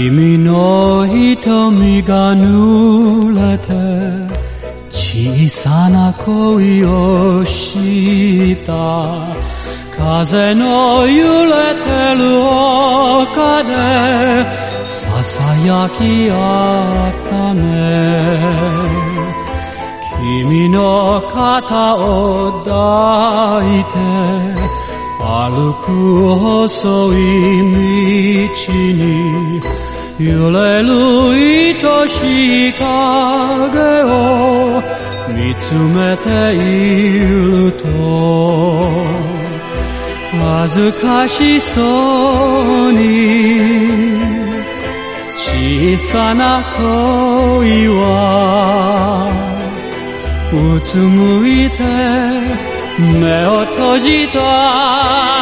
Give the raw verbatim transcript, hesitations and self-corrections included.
君の瞳が濡れて小さな恋をした風の揺れてる丘でささやき合ったね君の肩を抱いて歩く細い道に揺れる愛しい影を見つめていると恥ずかしそうに小さな恋はうつむいて目を閉じた